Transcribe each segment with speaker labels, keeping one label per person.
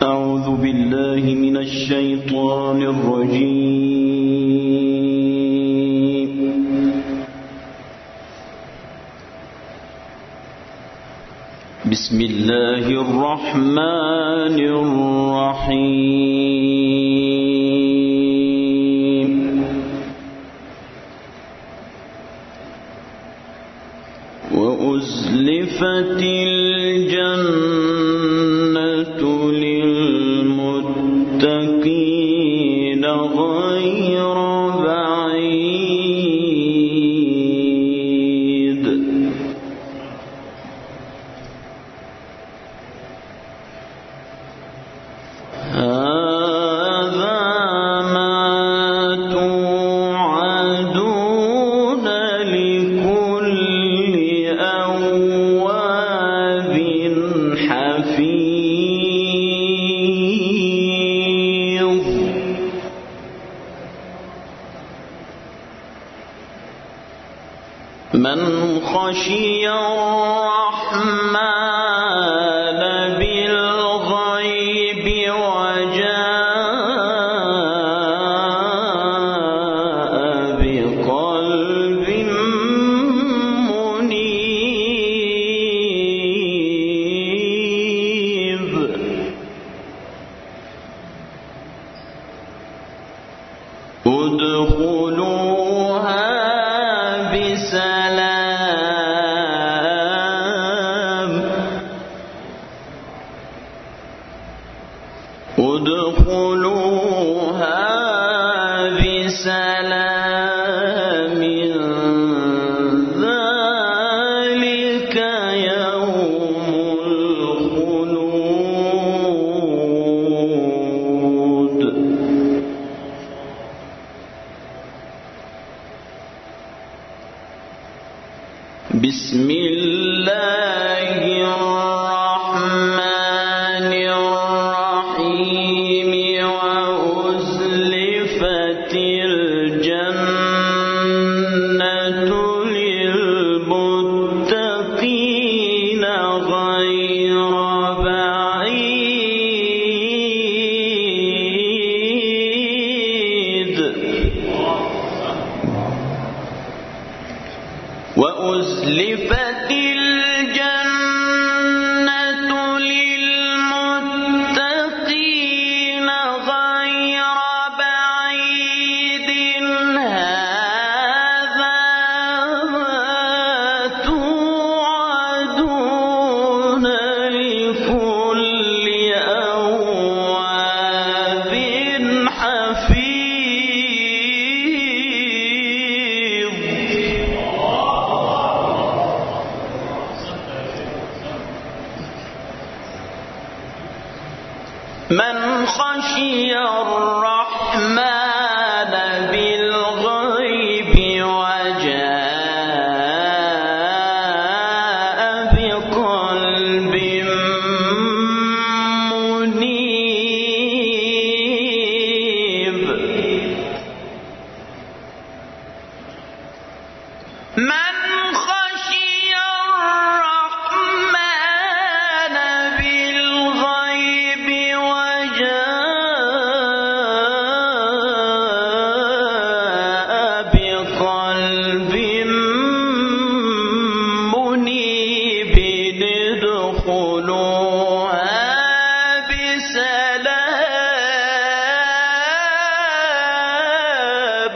Speaker 1: أعوذ بالله من الشيطان الرجيم. بسم الله الرحمن الرحيم. وأزلفت الجنة للمتقين غير بعيد. هذا ما توعدون لكل أواب حفيظ. من خشي الرحمن بالغيب وجاء بقلب منيب. ادخلوها بسلام. ادخلوها بسلام. ذلك يوم الخلود. بسم الله الرحمن الرحيم. وأزلفت الجنة للمتقين غير بعيد. وأزلفت الجنة للمتقين غير بعيد. هذا ما توعدون لكل أواب حفيظ. من خشي الرحمن بالغيب وجاء بقلب منيب. من خشي الرحمن بالغيب وجاء بقلب منيب. ادخلوها بسلام.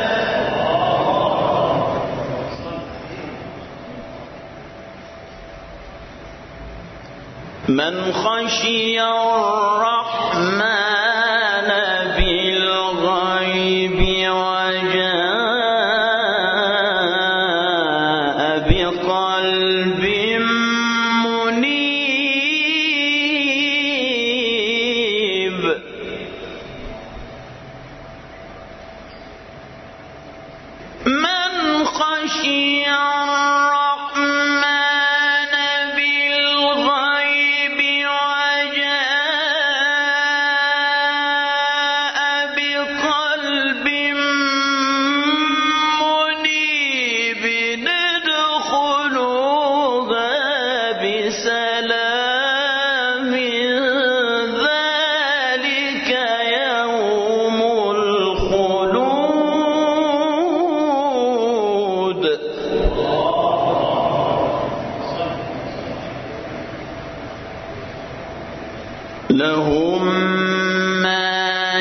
Speaker 1: من خشي الرحمن بالغيب وجاء بقلب منيب. من خشي الرحمن بالغيب وجاء لهم ما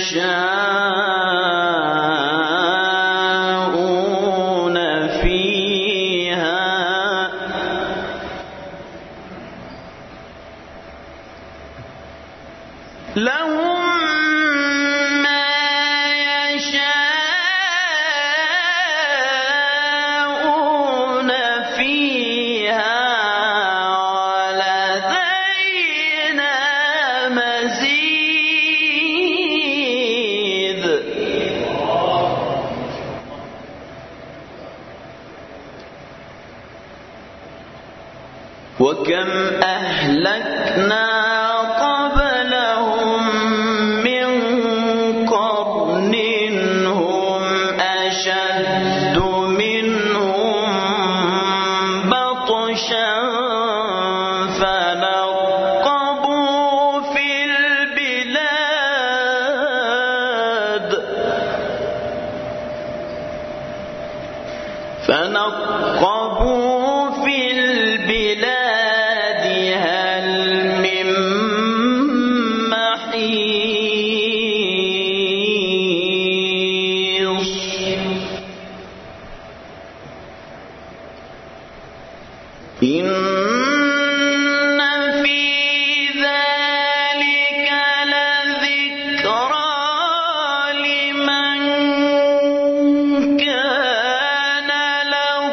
Speaker 1: يشاءون فيها لهم ما يشاءون فيها ولدينا مزيد وكم أهلكنا قبلهم من قرن هم أشد منهم بطشا فنقبوا في البلاد هل من محيص إن في ذلك لذكرى لمن كان له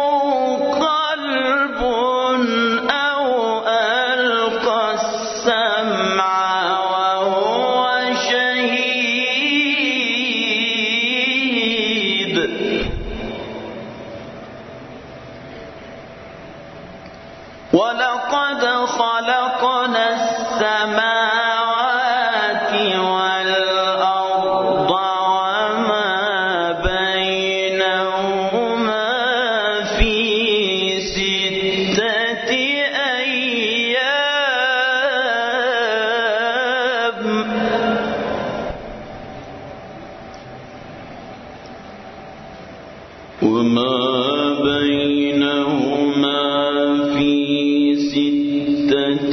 Speaker 1: قلب أو ألقى السمع وهو شهيد ولقد خلقنا السماوات والأرض وما بينهما في 6 أيام وما بينهما في 6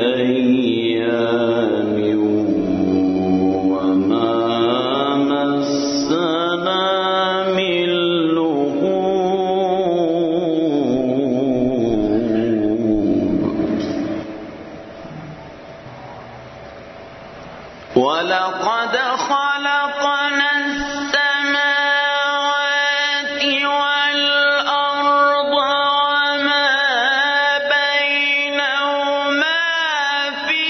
Speaker 1: أيام وما مسنا من لغوب ولقد خلقنا السماوات والأرض وما بينهما في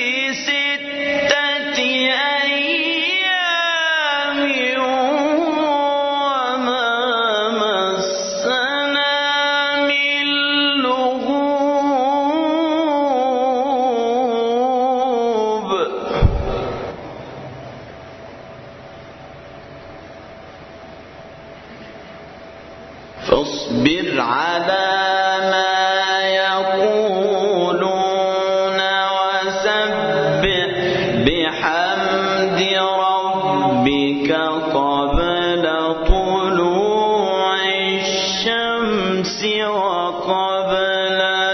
Speaker 1: 6 أيام وما مسنا من لغوب فاصبر على ما يقولون وسبح بحمد ربك قبل طلوع الشمس وقبل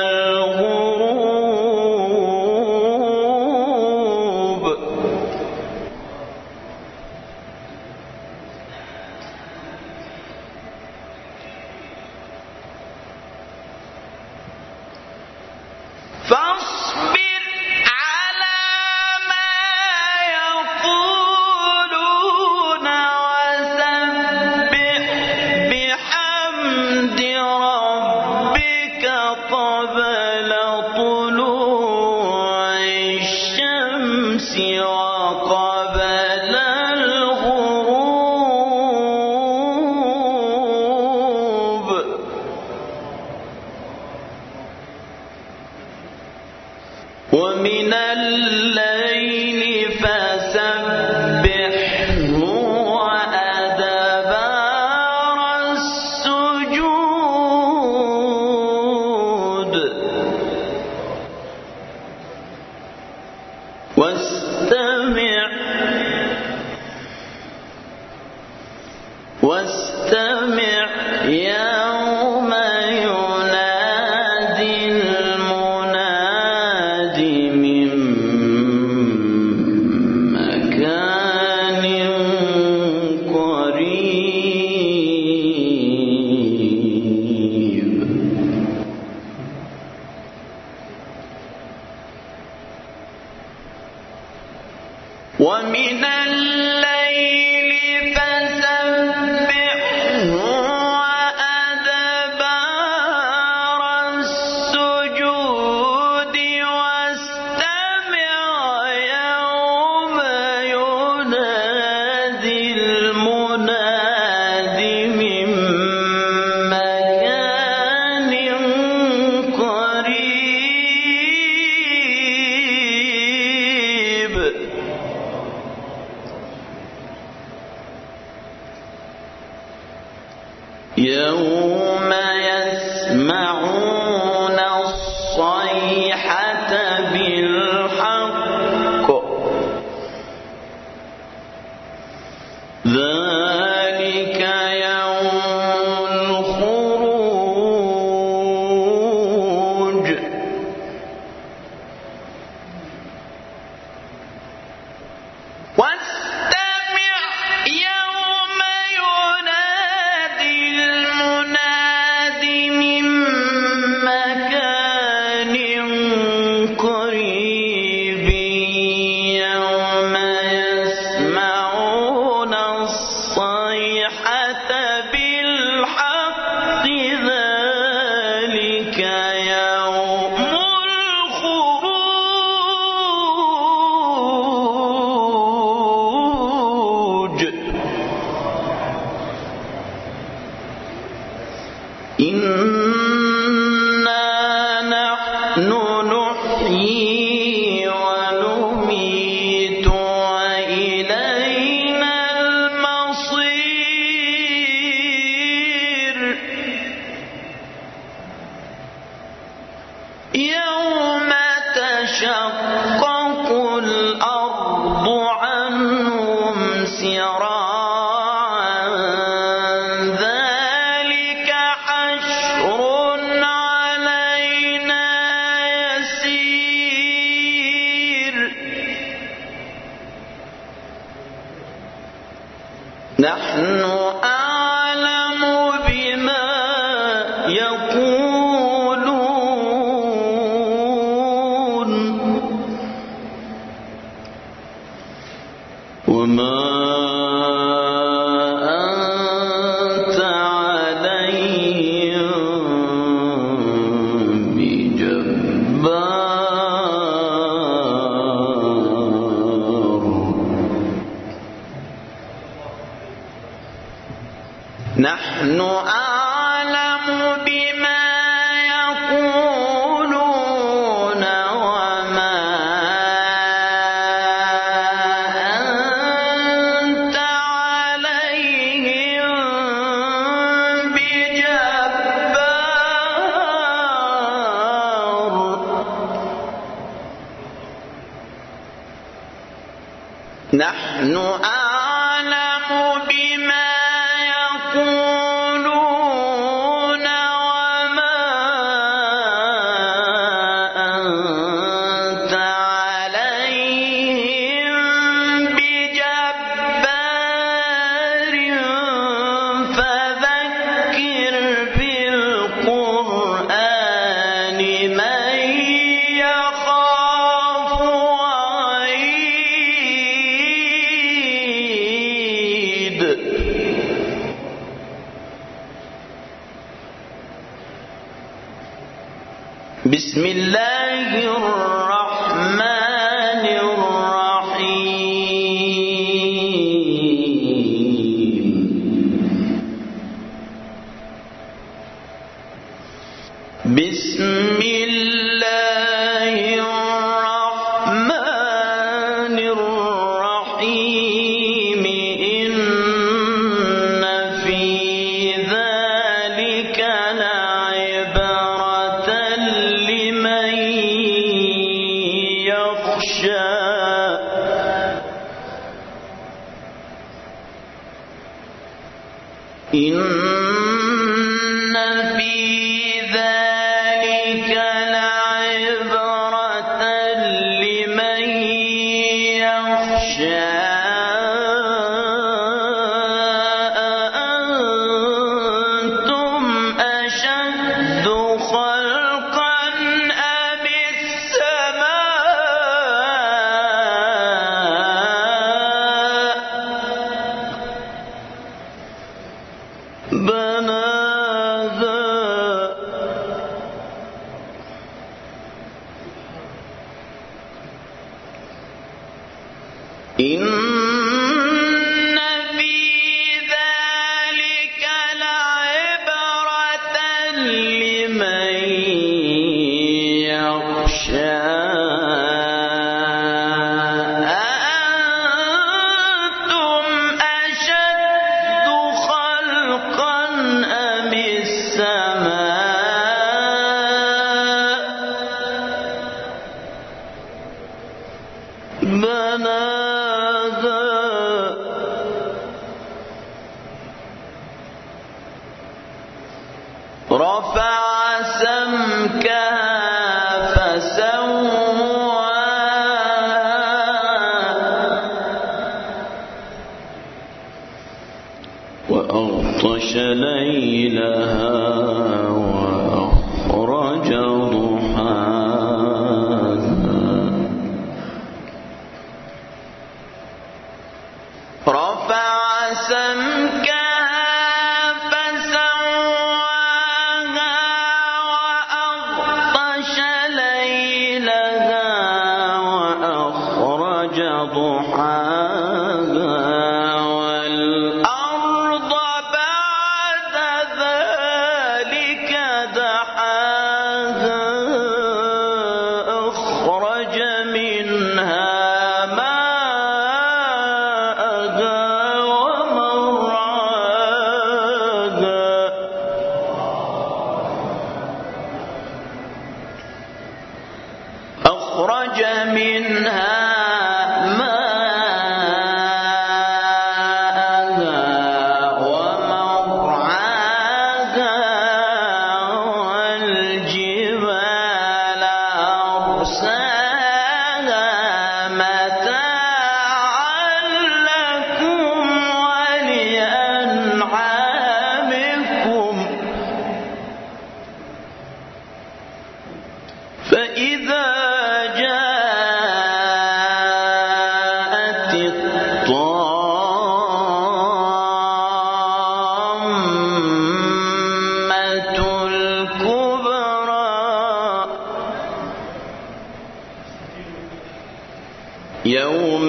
Speaker 1: الغروب فاصبر على ما يقولون وسبح بحمد ربك قبل طلوع الشمس وقبل الغروب ومن الليل فسبحه وأدبار السجود واستمع يوم ينادي المناد من ومن الليل فسبحه وأدبار السجود واستمع يوم ينادي المناد من مكان قريب يوم يسمعون الصيحة بالحق ذلك يوم الخروج واستمع يوم ينادي المناد من مكان قريب يوم يسمعون الصيحة بالحق ذلك يوم الخروج إنا نحن نحيي ونميت وإلينا المصير يوم تشقق الأرض عنهم سراعا ذلك حشر علينا يسير نحن أعلم بما يقولون وما أنت عليهم بجبار نحن أعلم بما يقولون وما أنت عليهم بجبار نحن أعلم بما يقولون وما أنت عليهم بجبار فذكر بالقرآن من يخاف وعيد بسم الله الرحمن الرحيم بسم الله الرحمن الرحيم إن في ذلك لعبرة لمن يخشى إن في ذلك لعبرة لمن يخشى أأنتم أشد خلقا أم السماء إن في ذلك لعبرة لمن يخشى أأنتم أشد خلقا أم السماء بناها رفع سمكها فسواها وأغطش ليلها وأخرج ضحاها رفع سمكها فسواها وأغطش ليلها وأخرج ضحاها والأرض بعد ذلك دحاها أخرج منها أخرج منها ماءها ومرعاها والجبال أرساها متاعا لكم ولأنعامكم فإذا جاءت الطامة الكبرى يوم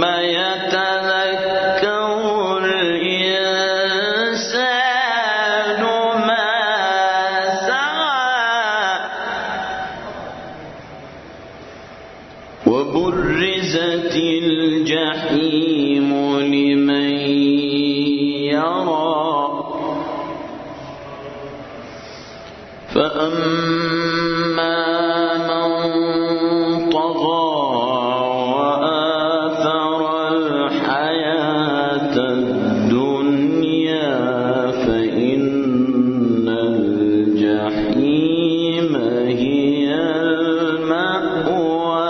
Speaker 1: يتذكر الإنسان ما سعى وبرزت الجحيم لمن يرى فأما من طغى وآثر الحياة الدنيا فإن الجحيم هي المأوى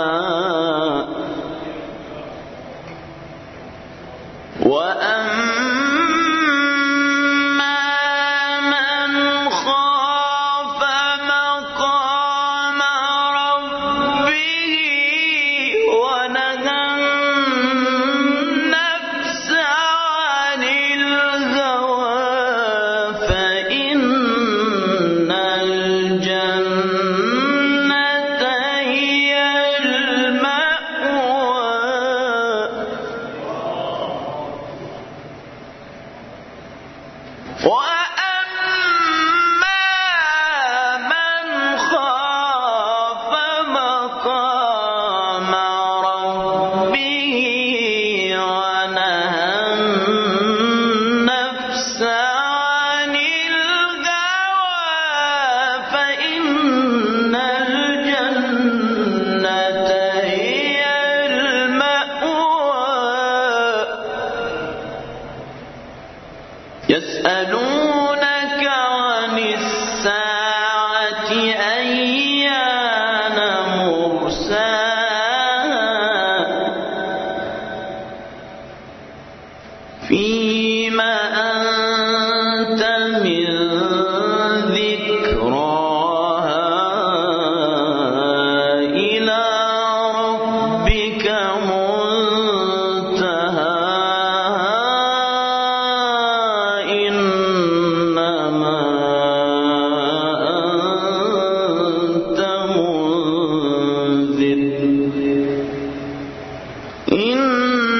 Speaker 1: وأما من خاف مقام ربه ونهى النفس عن الهوى فإن الجنة هي المأوى وأما من خاف مقام ربه ونهى النفس عن الهوى فإن الجنة هي المأوى يسألونك عن الساعة أيان مرساها فيما أنت من ذكراها إلى ربك منتهاها إنما أنت منذر